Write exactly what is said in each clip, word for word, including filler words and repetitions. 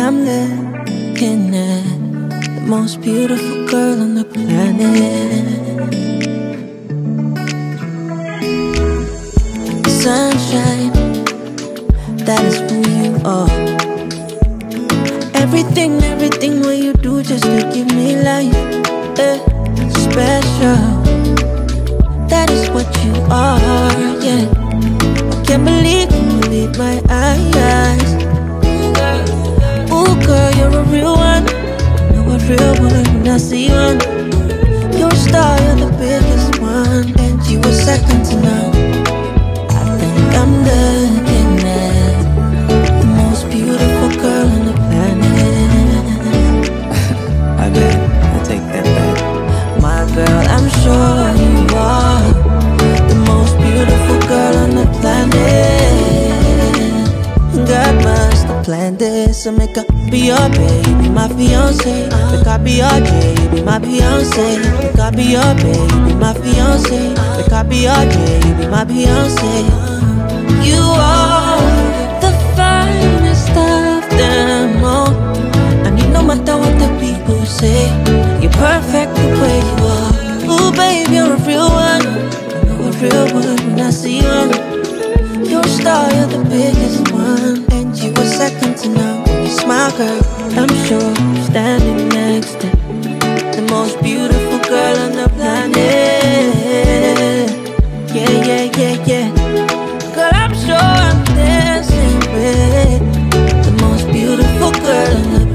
I'm looking at the most beautiful girl on the planet. Sunshine, that is who you are. Everything, everything what you do just to give me life, eh, special. That is what you are, yeah. I can't believe you believe my eyes. Ooh, girl, you're a real one. You're a real one when I see one. You're a star, you're the biggest one, and you were second to none. I think I'm looking at the most beautiful girl on the planet. I bet, I take that back. My girl, I'm sure you are the most beautiful girl on the planet. God must have planned this, so make her be your baby, my fiance. Make her be your J, you be my Beyonce. Make her be your baby, you be my fiance. Make her be your J, you be my Beyonce. You are the finest of them all, and you no matter what the people say, you're perfect the way you are. Ooh, babe, you're a real one. You're a real one when I see one. You're a star, you're the biggest one, and you were second to none. When you smile, girl, I'm sure you're standing next to the most beautiful girl on the planet. Yeah, yeah, yeah, yeah. Girl, I'm sure I'm dancing with the most beautiful girl on the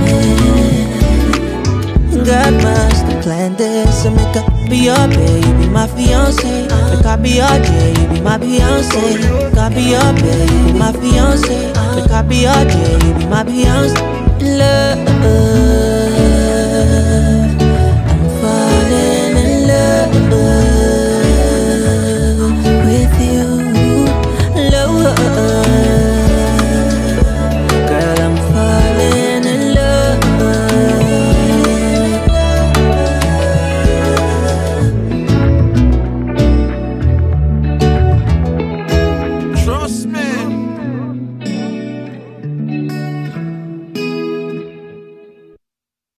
planet. God must have planned this, so make her be your baby, my fiance. Make her be your J, you be my Beyonce. Make her be your baby, my fiance. Make her be your J, you be my Beyonce. Love.